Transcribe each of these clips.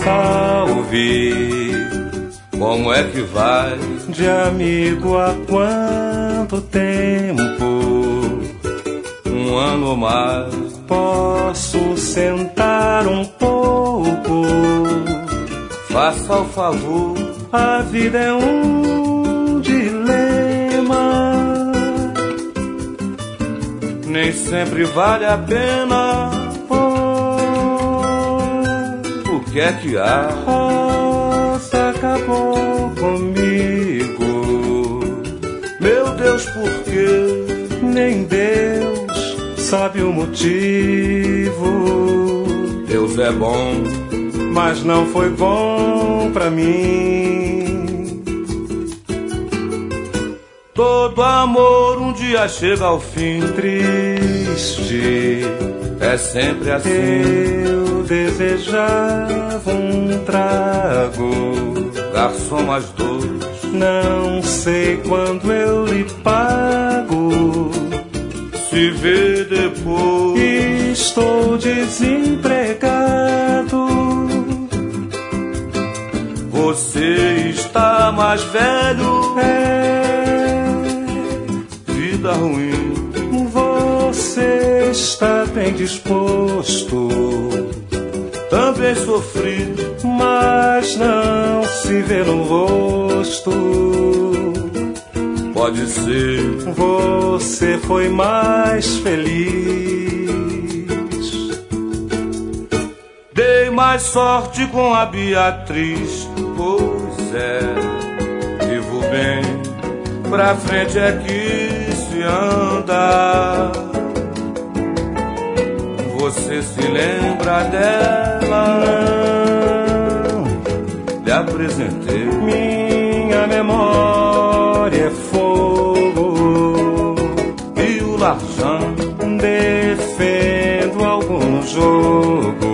salve. Como é que vai? De amigo há quanto tempo? Um ano ou mais. Posso sentar um pouco? Faça o favor. A vida é um dilema. Nem sempre vale a pena. O que é que há? Rosa acabou comigo. Meu Deus, por quê? Nem Deus sabe o motivo. Deus é bom, mas não foi bom pra mim. Todo amor um dia chega ao fim. Triste, é sempre assim. Eu desejava um trago. Garçom, mais dois. Não sei quando eu lhe pago. Se vê depois. Estou desempregado. Você está mais velho. Vida ruim. Você está bem disposto. Também sofri, mas não se vê no rosto. Pode ser. Você foi mais feliz. Dei mais sorte com a Beatriz. Pois é, vivo bem. Pra frente é que se anda. Você se lembra dela? Não. Lhe apresentei. Minha memória é fogo. E o larjão? Defendo algum jogo.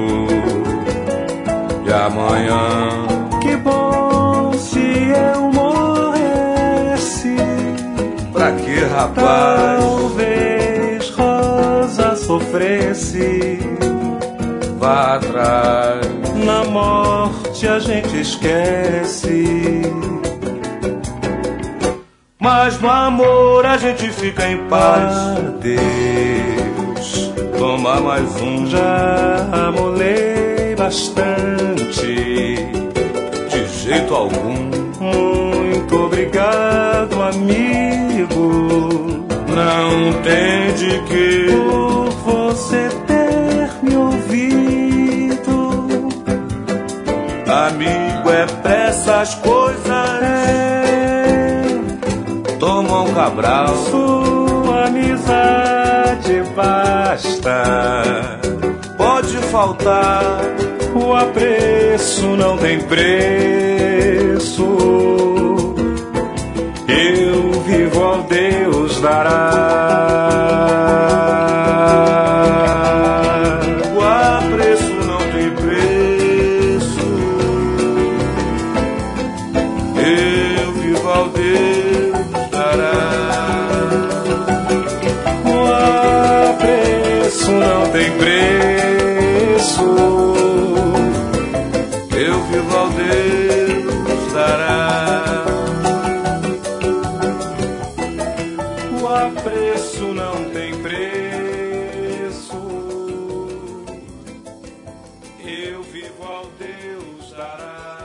E amanhã? Que bom se eu morresse. Pra que, rapaz? Talvez Rosa sofresse. Vá atrás. Na morte a gente esquece. Mas no amor a gente fica em paz. Adeus. Toma mais um. Já amolei bastante. De jeito algum. Muito obrigado, amigo. Não tem de que. Por você ter me ouvido. Amigo é pra essas coisas. Toma um Cabral. Sua amizade basta. Pode faltar. O apreço não tem preço. Eu vivo ao Deus dará. O apreço não tem preço. Eu vivo ao Deus dará. O apreço não tem preço. Eu vivo ao Deus dará. O apreço não tem preço. Eu vivo ao Deus dará.